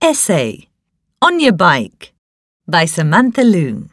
Essay On Your Bike by Samantha Loon.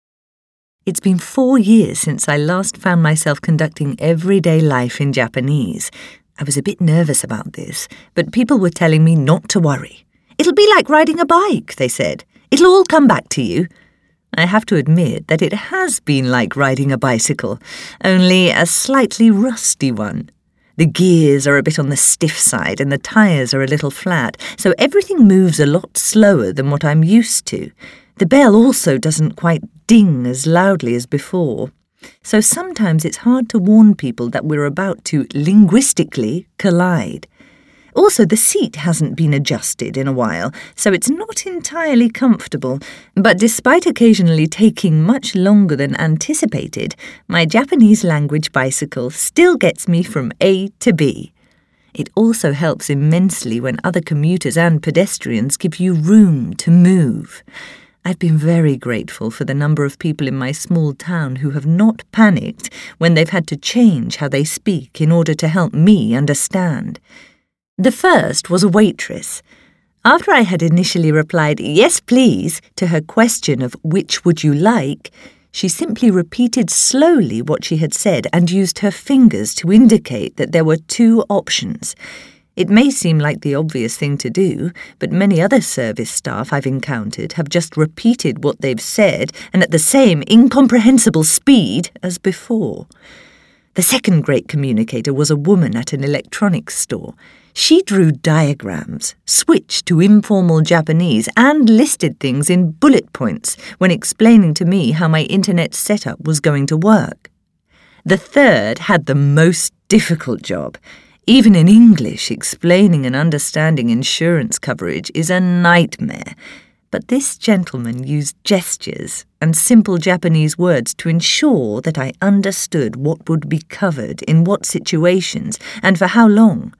It's been 4 years since I last found myself conducting everyday life in Japanese. I was a bit nervous about this, but people were telling me not to worry. It'll be like riding a bike, they said. It'll all come back to you. I have to admit that it has been like riding a bicycle, only a slightly rusty one. The gears are a bit on the stiff side and the tyres are a little flat, so everything moves a lot slower than what I'm used to. The bell also doesn't quite ding as loudly as before. So sometimes it's hard to warn people that we're about to linguistically collide. Also, the seat hasn't been adjusted in a while, so it's not entirely comfortable. But despite occasionally taking much longer than anticipated, my Japanese language bicycle still gets me from A to B. It also helps immensely when other commuters and pedestrians give you room to move. I've been very grateful for the number of people in my small town who have not panicked when they've had to change how they speak in order to help me understand. The first was a waitress. After I had initially replied, "Yes, please," to her question of "which would you like?" she simply repeated slowly what she had said and used her fingers to indicate that there were 2 options. It may seem like the obvious thing to do, but many other service staff I've encountered have just repeated what they've said and at the same incomprehensible speed as before. The second great communicator was a woman at an electronics store. She drew diagrams, switched to informal Japanese, and listed things in bullet points when explaining to me how my internet setup was going to work. The third had the most difficult job. Even in English, explaining and understanding insurance coverage is a nightmare. But this gentleman used gestures and simple Japanese words to ensure that I understood what would be covered in what situations and for how long.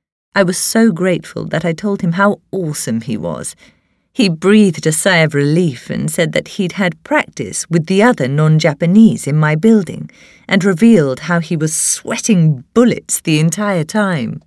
I was so grateful that I told him how awesome he was. He breathed a sigh of relief and said that he'd had practice with the other non-Japanese in my building and revealed how he was sweating bullets the entire time.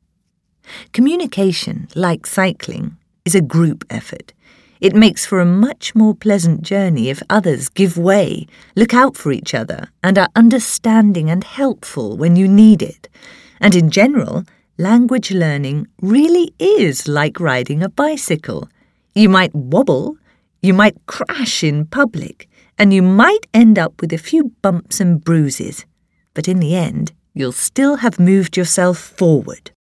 Communication, like cycling, is a group effort. It makes for a much more pleasant journey if others give way, look out for each other, and are understanding and helpful when you need it. And in general, language learning really is like riding a bicycle. You might wobble, you might crash in public, and you might end up with a few bumps and bruises. But in the end, you'll still have moved yourself forward.